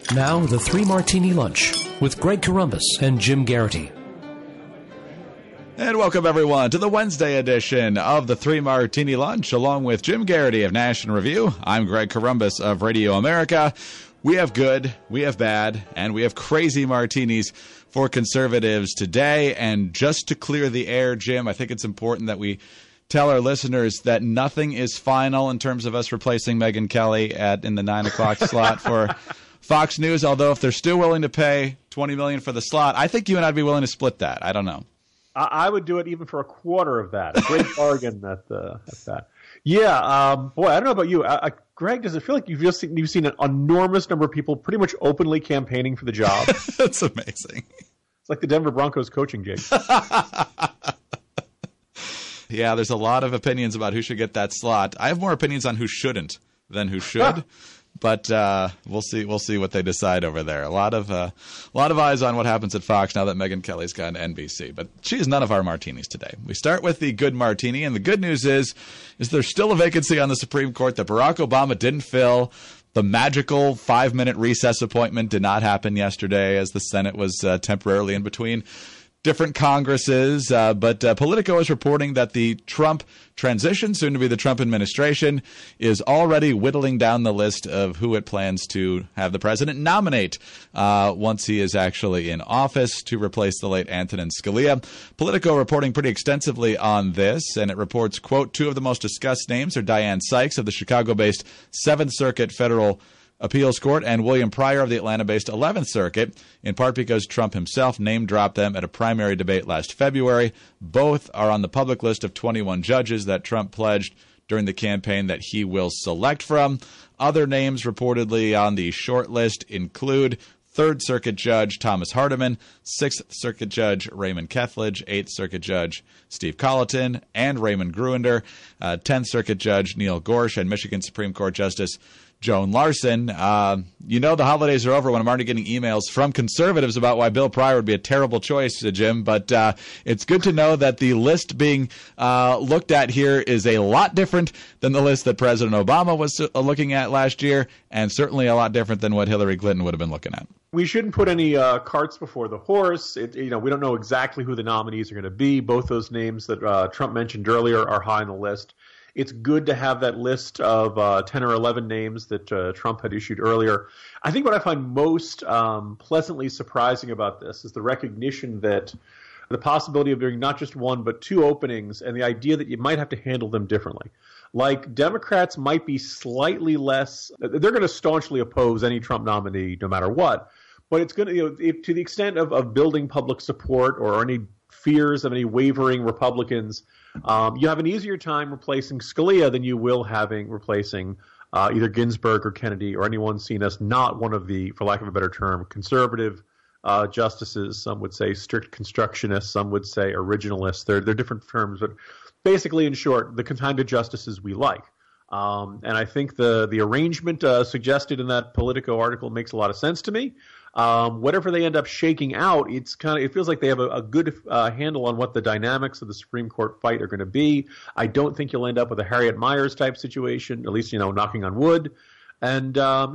Now, the Three Martini Lunch with Greg Corombos and Jim Garrity. And welcome, everyone, to the Wednesday edition of the Three Martini Lunch, along with Jim Garrity of National Review. I'm Greg Corombos of Radio America. We have good, we have bad, and we have crazy martinis for conservatives today. And just to clear the air, Jim, I think it's important that we tell our listeners that nothing is final in terms of us replacing Megyn Kelly in the 9 o'clock slot for Fox News. Although if they're still willing to pay $20 million for the slot, I think you and I'd be willing to split that. I don't know. I would do it even for a quarter of that. A great bargain at that. Yeah, boy, I don't know about you. Greg, does it feel like you've seen an enormous number of people pretty much openly campaigning for the job? That's amazing. It's like the Denver Broncos coaching gig. Yeah, there's a lot of opinions about who should get that slot. I have more opinions on who shouldn't than who should. But we'll see what they decide over there. A lot of eyes on what happens at Fox now that Megyn Kelly's gone to NBC. But she is none of our martinis today. We start with the good martini, and the good news is there's still a vacancy on the Supreme Court that Barack Obama didn't fill. The magical 5-minute recess appointment did not happen yesterday as the Senate was temporarily in between different Congresses, but Politico is reporting that the Trump transition, soon to be the Trump administration, is already whittling down the list of who it plans to have the president nominate once he is actually in office to replace the late Antonin Scalia. Politico reporting pretty extensively on this, and it reports, quote, two of the most discussed names are Dianne Sykes of the Chicago-based 7th Circuit Federal Appeals Court and William Pryor of the Atlanta-based 11th Circuit, in part because Trump himself name-dropped them at a primary debate last February. Both are on the public list of 21 judges that Trump pledged during the campaign that he will select from. Other names reportedly on the short list include 3rd Circuit Judge Thomas Hardiman, 6th Circuit Judge Raymond Kethledge, 8th Circuit Judge Steve Colleton, and Raymond Gruender, 10th Circuit Judge Neil Gorsuch, and Michigan Supreme Court Justice Joan Larson. The holidays are over when I'm already getting emails from conservatives about why Bill Pryor would be a terrible choice, Jim. But it's good to know that the list being looked at here is a lot different than the list that President Obama was looking at last year, and certainly a lot different than what Hillary Clinton would have been looking at. We shouldn't put any carts before the horse. We don't know exactly who the nominees are going to be. Both those names that Trump mentioned earlier are high on the list. It's good to have that list of 10 or 11 names that Trump had issued earlier. I think what I find most pleasantly surprising about this is the recognition that the possibility of doing not just one but two openings, and the idea that you might have to handle them differently. Like, Democrats might be slightly less – they're going to staunchly oppose any Trump nominee no matter what. But it's going to to the extent of building public support or any fears of any wavering Republicans – you have an easier time replacing Scalia than you will replacing either Ginsburg or Kennedy or anyone seen as not one of the, for lack of a better term, conservative justices. Some would say strict constructionists. Some would say originalists. They're different terms, but basically, in short, the kind of justices we like. And I think the arrangement suggested in that Politico article makes a lot of sense to me. Whatever they end up shaking out, it feels like they have a good handle on what the dynamics of the Supreme Court fight are going to be. I don't think you'll end up with a Harriet Miers type situation, at least, knocking on wood. And,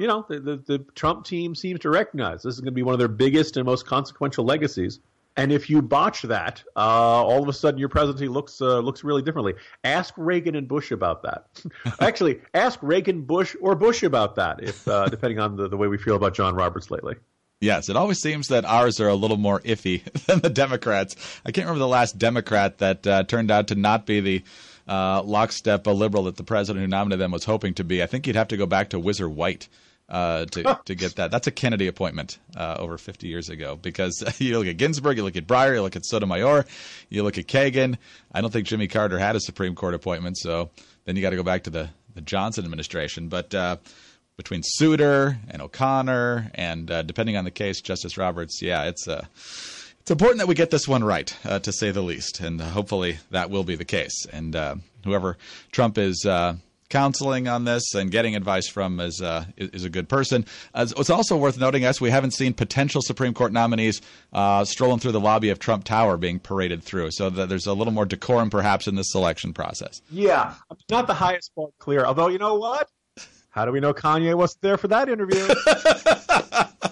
the Trump team seems to recognize this is going to be one of their biggest and most consequential legacies. And if you botch that, all of a sudden your presidency looks really differently. Ask Reagan and Bush about that. Actually, ask Reagan, Bush, or Bush about that, if depending on the way we feel about John Roberts lately. Yes, it always seems that ours are a little more iffy than the Democrats. I can't remember the last Democrat that turned out to not be the lockstep liberal that the president who nominated them was hoping to be. I think you'd have to go back to Whizzer White to get that. That's a Kennedy appointment over 50 years ago, because you look at Ginsburg, you look at Breyer, you look at Sotomayor, you look at Kagan. I don't think Jimmy Carter had a Supreme Court appointment, so then you got to go back to the Johnson administration. But between Souter and O'Connor and depending on the case, Justice Roberts, it's important that we get this one right, to say the least, and hopefully that will be the case. And whoever Trump is counseling on this and getting advice from is a good person. It's also worth noting, we haven't seen potential Supreme Court nominees strolling through the lobby of Trump Tower being paraded through, so that there's a little more decorum perhaps in this selection process. Yeah, not the highest bar clear, although you know what? How do we know Kanye wasn't there for that interview?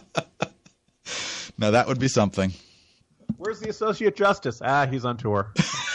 Now that would be something. Where's the Associate Justice? He's on tour.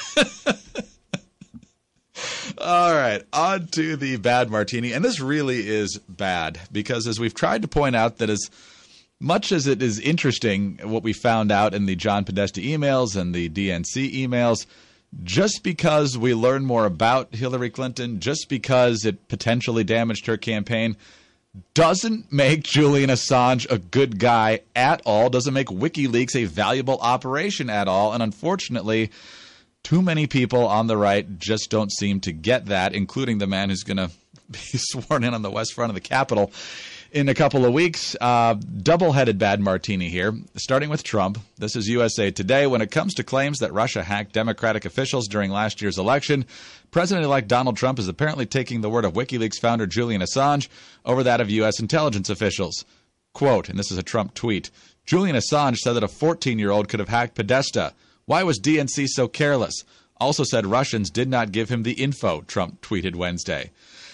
All right, on to the bad martini. And this really is bad because, as we've tried to point out, that as much as it is interesting what we found out in the John Podesta emails and the DNC emails, just because we learn more about Hillary Clinton, just because it potentially damaged her campaign, doesn't make Julian Assange a good guy at all, doesn't make WikiLeaks a valuable operation at all, and unfortunately, too many people on the right just don't seem to get that, including the man who's going to be sworn in on the west front of the Capitol in a couple of weeks. Double-headed bad martini here, starting with Trump. This is USA Today. When it comes to claims that Russia hacked Democratic officials during last year's election, President-elect Donald Trump is apparently taking the word of WikiLeaks founder Julian Assange over that of U.S. intelligence officials. Quote, and this is a Trump tweet, Julian Assange said that a 14-year-old could have hacked Podesta. Why was DNC so careless? Also said Russians did not give him the info, Trump tweeted Wednesday.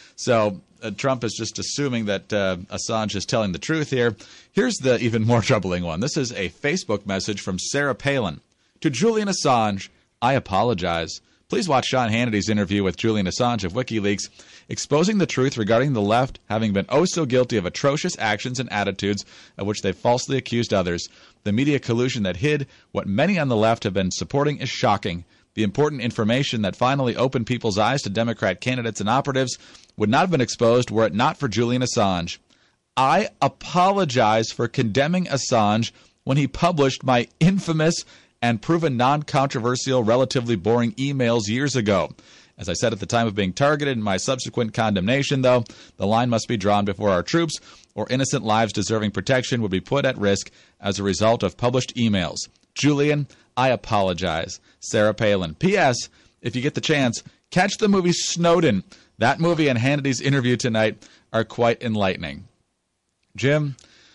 So Trump is just assuming that Assange is telling the truth here. Here's the even more troubling one. This is a Facebook message from Sarah Palin. To Julian Assange, I apologize. Please watch Sean Hannity's interview with Julian Assange of WikiLeaks, exposing the truth regarding the left having been oh so guilty of atrocious actions and attitudes of which they falsely accused others. The media collusion that hid what many on the left have been supporting is shocking. The important information that finally opened people's eyes to Democrat candidates and operatives would not have been exposed were it not for Julian Assange. I apologize for condemning Assange when he published my infamous and proven non-controversial, relatively boring emails years ago. As I said at the time of being targeted in my subsequent condemnation, though, the line must be drawn before our troops, or innocent lives deserving protection would be put at risk as a result of published emails. Julian, I apologize. Sarah Palin. P.S. If you get the chance, catch the movie Snowden. That movie and Hannity's interview tonight are quite enlightening. Jim,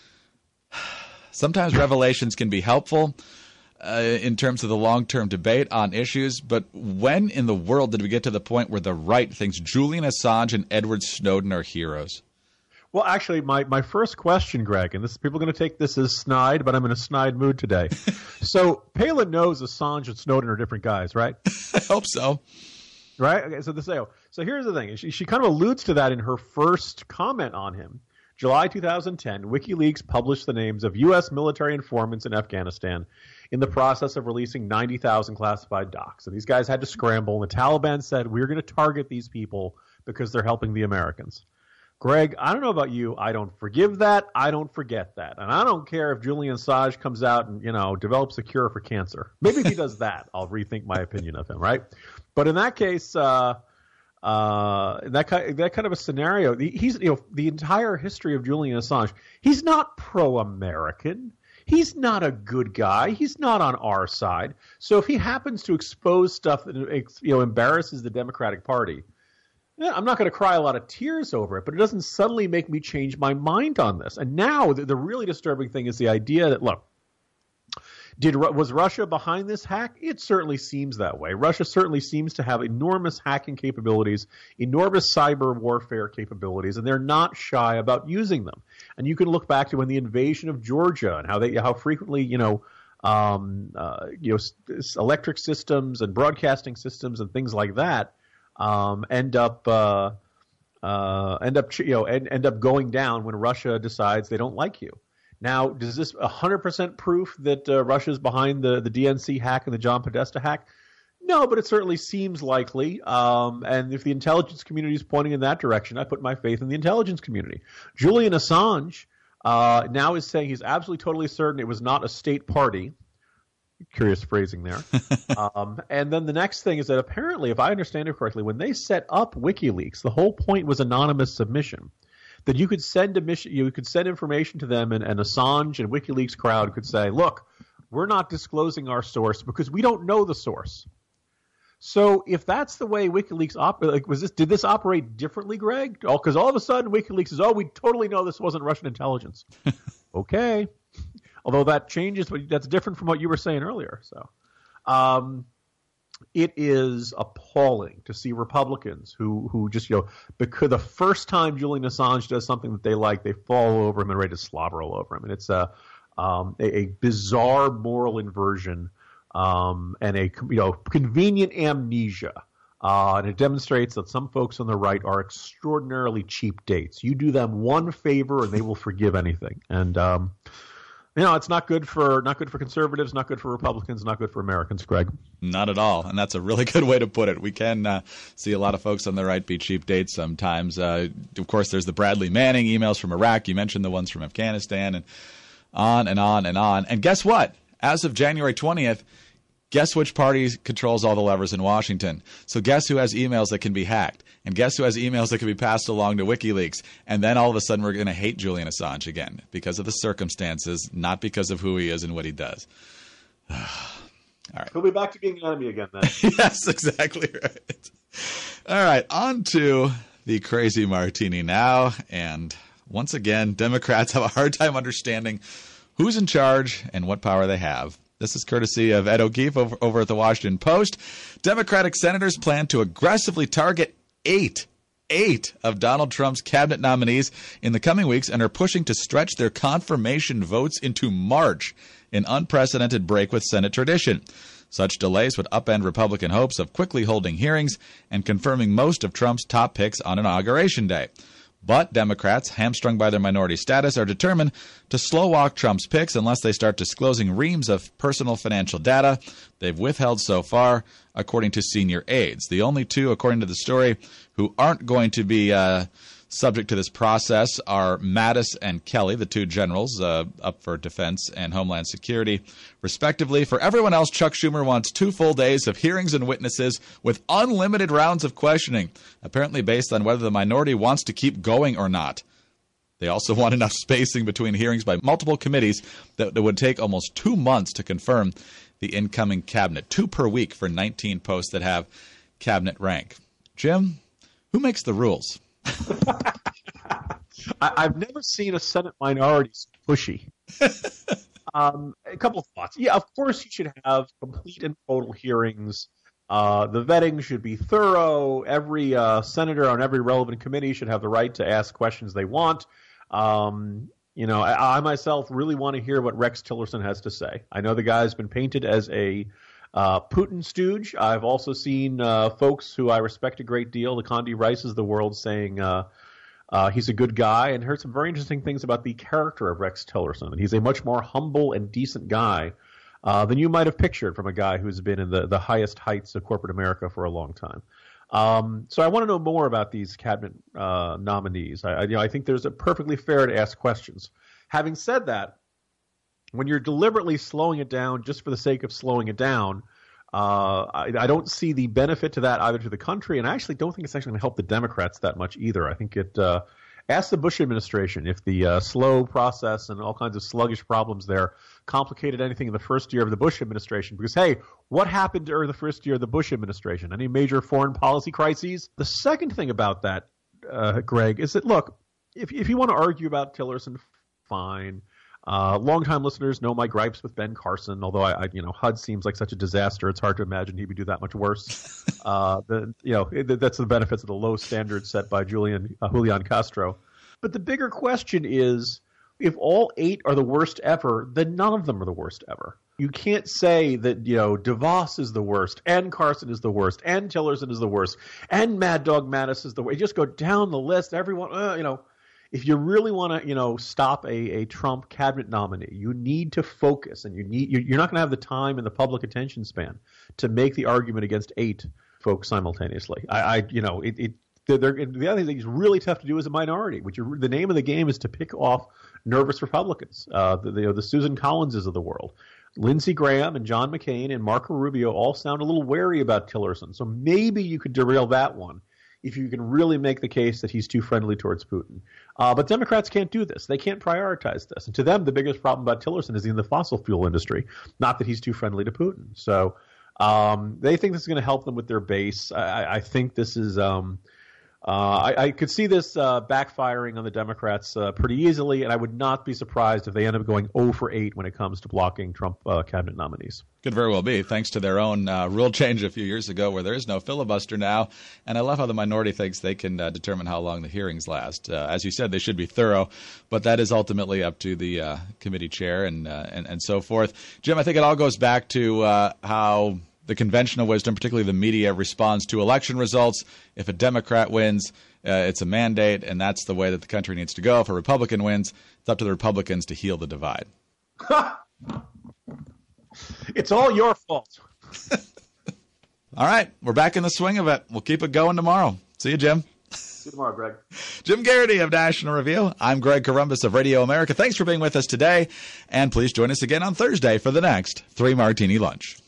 sometimes revelations can be helpful in terms of the long-term debate on issues, but when in the world did we get to the point where the right thinks Julian Assange and Edward Snowden are heroes? Well, actually, my first question, Greg, and people are going to take this as snide, but I'm in a snide mood today. So Palin knows Assange and Snowden are different guys, right? I hope so. Right? Okay, so here's the thing. She kind of alludes to that in her first comment on him. July 2010, WikiLeaks published the names of U.S. military informants in Afghanistan in the process of releasing 90,000 classified docs. And these guys had to scramble, and the Taliban said, we're going to target these people because they're helping the Americans. Greg, I don't know about you. I don't forgive that. I don't forget that. And I don't care if Julian Assange comes out and, develops a cure for cancer. Maybe if he does that, I'll rethink my opinion of him, right? But in that case, that kind of a scenario, he's, the entire history of Julian Assange, he's not pro-American. He's not a good guy. He's not on our side. So if he happens to expose stuff that, embarrasses the Democratic Party, I'm not going to cry a lot of tears over it, but it doesn't suddenly make me change my mind on this. And now the really disturbing thing is the idea that, look, was Russia behind this hack? It certainly seems that way. Russia certainly seems to have enormous hacking capabilities, enormous cyber warfare capabilities, and they're not shy about using them. And you can look back to when the invasion of Georgia and how frequently, electric systems and broadcasting systems and things like that end up going down when Russia decides they don't like you. Now, does this 100% proof that Russia's behind the DNC hack and the John Podesta hack? No, but it certainly seems likely. And if the intelligence community is pointing in that direction, I put my faith in the intelligence community. Julian Assange now is saying he's absolutely totally certain it was not a state party. Curious phrasing there. And then the next thing is that apparently, if I understand it correctly, when they set up WikiLeaks, the whole point was anonymous submission. That you could send information to them, and Assange and WikiLeaks crowd could say, "Look, we're not disclosing our source because we don't know the source." So, if that's the way WikiLeaks did this operate differently, Greg? Because all of a sudden WikiLeaks says, "Oh, we totally know this wasn't Russian intelligence." Okay. Although that changes, but that's different from what you were saying earlier. So, it is appalling to see Republicans who just, because the first time Julian Assange does something that they like, they fall over him and ready to slobber all over him. And it's a bizarre moral inversion, and a convenient amnesia. And it demonstrates that some folks on the right are extraordinarily cheap dates. You do them one favor and they will forgive anything. And it's not good for conservatives, not good for Republicans, not good for Americans, Greg. Not at all. And that's a really good way to put it. We can see a lot of folks on the right be cheap dates sometimes. Of course, there's the Bradley Manning emails from Iraq. You mentioned the ones from Afghanistan, and on and on and on. And guess what? As of January 20th, guess which party controls all the levers in Washington? So guess who has emails that can be hacked? And guess who has emails that can be passed along to WikiLeaks? And then all of a sudden we're going to hate Julian Assange again because of the circumstances, not because of who he is and what he does. All right. He'll be back to being an enemy again then. Yes, exactly right. All right, on to the crazy martini now. And once again, Democrats have a hard time understanding who's in charge and what power they have. This is courtesy of Ed O'Keefe over at the Washington Post. Democratic senators plan to aggressively target eight of Donald Trump's cabinet nominees in the coming weeks and are pushing to stretch their confirmation votes into March, an unprecedented break with Senate tradition. Such delays would upend Republican hopes of quickly holding hearings and confirming most of Trump's top picks on Inauguration Day. But Democrats, hamstrung by their minority status, are determined to slow-walk Trump's picks unless they start disclosing reams of personal financial data they've withheld so far, according to senior aides. The only two, according to the story, who aren't going to be subject to this process are Mattis and Kelly, the two generals up for defense and homeland security, respectively. For everyone else, Chuck Schumer wants 2 full days of hearings and witnesses with unlimited rounds of questioning, apparently based on whether the minority wants to keep going or not. They also want enough spacing between hearings by multiple committees that would take almost 2 months to confirm the incoming cabinet, 2 per week for 19 posts that have cabinet rank. Jim, who makes the rules? I've never seen a Senate minority so pushy. A couple of thoughts. Yeah, of course you should have complete and total hearings. The vetting should be thorough. Every senator on every relevant committee should have the right to ask questions they want. I myself really want to hear what Rex Tillerson has to say. I know the guy's been painted as a Putin stooge. I've also seen folks who I respect a great deal, the Condi Rices of the world, saying he's a good guy, and heard some very interesting things about the character of Rex Tillerson. And he's a much more humble and decent guy than you might have pictured from a guy who's been in the highest heights of corporate America for a long time. So I want to know more about these cabinet nominees. I think there's a perfectly fair to ask questions. Having said that, when you're deliberately slowing it down just for the sake of slowing it down, I don't see the benefit to that either to the country, and I actually don't think it's actually going to help the Democrats that much either. I think it ask the Bush administration if the slow process and all kinds of sluggish problems there complicated anything in the first year of the Bush administration. Because, hey, what happened during the first year of the Bush administration? Any major foreign policy crises? The second thing about that, Greg, is that, look, if you want to argue about Tillerson, fine. Longtime listeners know my gripes with Ben Carson, although HUD seems like such a disaster. It's hard to imagine he would do that much worse. That's the benefits of the low standards set by Julian Castro. But the bigger question is, if all 8 are the worst ever, then none of them are the worst ever. You can't say that, DeVos is the worst, and Carson is the worst, and Tillerson is the worst, and Mad Dog Mattis is the worst. You just go down the list. Everyone, if you really want to, stop a Trump cabinet nominee, you need to focus, and you're not going to have the time and the public attention span to make the argument against 8 folks simultaneously. The other thing that's really tough to do as a minority, the name of the game is to pick off nervous Republicans, the Susan Collinses of the world. Lindsey Graham and John McCain and Marco Rubio all sound a little wary about Tillerson, so maybe you could derail that one if you can really make the case that he's too friendly towards Putin. But Democrats can't do this. They can't prioritize this. And to them, the biggest problem about Tillerson is in the fossil fuel industry, not that he's too friendly to Putin. So they think this is going to help them with their base. I think this is I could see this backfiring on the Democrats pretty easily, and I would not be surprised if they end up going 0 for 8 when it comes to blocking Trump cabinet nominees. Could very well be, thanks to their own rule change a few years ago where there is no filibuster now. And I love how the minority thinks they can determine how long the hearings last. As you said, they should be thorough, but that is ultimately up to the committee chair and so forth. Jim, I think it all goes back to how the conventional wisdom, particularly the media, responds to election results. If a Democrat wins, it's a mandate, and that's the way that the country needs to go. If a Republican wins, it's up to the Republicans to heal the divide. It's all your fault. All right, we're back in the swing of it. We'll keep it going tomorrow. See you, Jim. See you tomorrow, Greg. Jim Garrity of National Review. I'm Greg Corombos of Radio America. Thanks for being with us today, and please join us again on Thursday for the next 3 Martini Lunch.